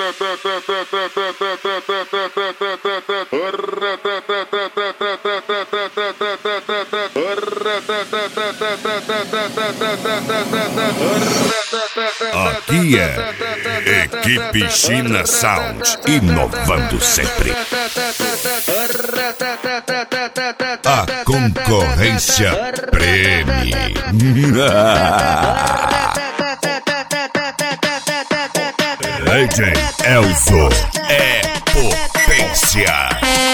Aqui é Equipe China Sound, inovando sempre. A concorrência preme. DJ Elzo é potência.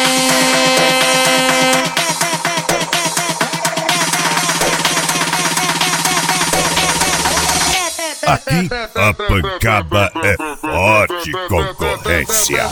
Aqui a pancada é forte, concorrência.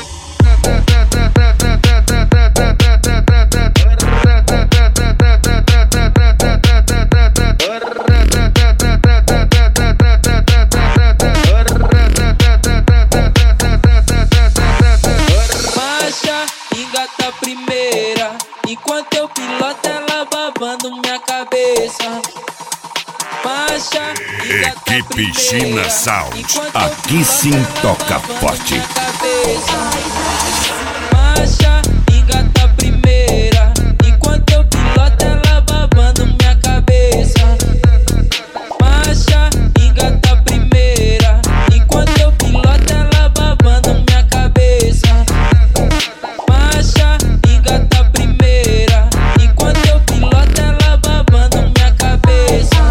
Marcha, engata a primeira, enquanto eu piloto ela babando minha cabeça. Marcha, Equipe China Sound, aqui sim toca forte. Marcha, engata a primeira, enquanto eu piloto ela babando minha cabeça. Marcha, engata a primeira, enquanto eu piloto ela babando minha cabeça. Marcha, engata a primeira, enquanto eu piloto ela babando minha cabeça.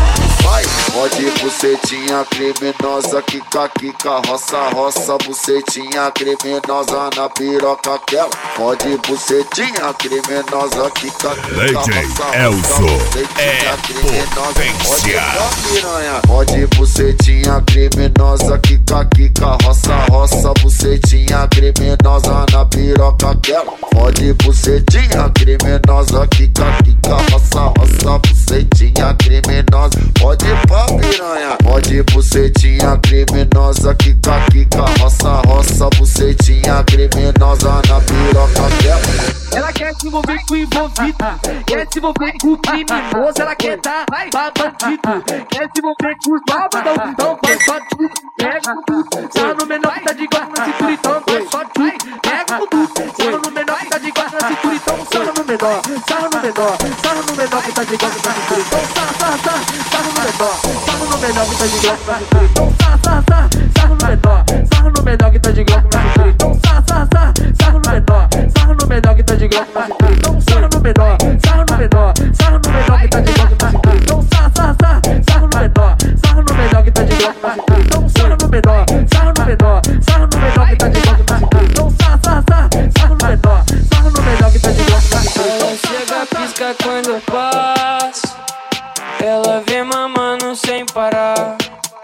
Pode bucetinha criminosa, quica, quica, roça, roça, bucetinha criminosa na piroca aquela. Pode bucetinha criminosa, quica, quica, roça, Elzo bucetinha potência. Pode bucetinha criminosa, quica, quica, roça, roça, bucetinha criminosa na piroca aquela. Pode bucetinha criminosa, quica, quica, roça, roça, bucetinha criminosa. Pode pá piranha, pode bucetinha criminosa, quica, quica, roça, roça, bucetinha criminosa na piroca dela. Ela quer se envolver com o envolvido, quer se envolver com o criminoso, ela quer dar pra bandido, quer se envolver com os babadão, então faz só tudo, pega tudo, sarra no menor que tá de guarda na cintura, então faz só tudo, pega tudo, sarra no menor que tá de guarda na cintura, então sarra no menor, sarra no menor, sarra no menor que tá de guarda na cintura, então sarra no menor, sarra no menor que tá de guarda na cintura, então sarra no menor, sarra no menor que tá de guarda na cintura, então sarra no menor, sarra no menor que tá de guarda na cintura, então sarra no menor, sarra no menor, sarra no menor que tá de guarda na cintura, então sarra no menor, sarra no menor que tá de guarda na cintura, então sarra no menor, sarra no menor, sarra no menor que tá de guarda na cintura, então sarra no menor, sarra no menor que tá de guarda na cintura. Ela chega, pisca quando eu passo, ela vem mamando sem parar.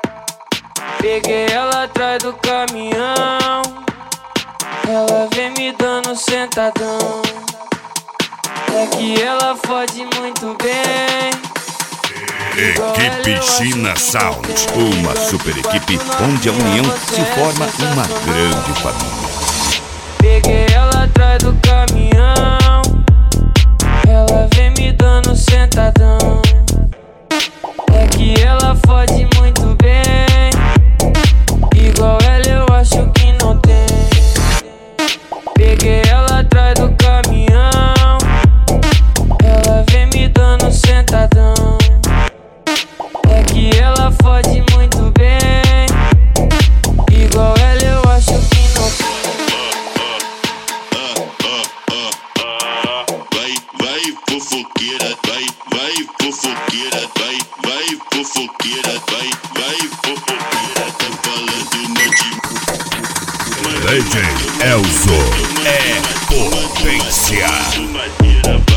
Peguei ela atrás do caminhão, ela vem me dando sentadão. É que ela fode muito bem. Equipe China Sound, uma super equipe onde a união se forma uma grande família. Peguei ela atrás do caminhão, ela vem me dando sentadão. É que ela fode muito bem, igual ela eu acho que não tem. Peguei ela atrás do caminhão, ela vem me dando sentadão. É que ela fode muito bem, igual ela eu acho que não tem. Vai fofoqueira, vai fofoqueira, vai fofoqueira, vai fofoqueira, tá falando DJ Elzo é potência.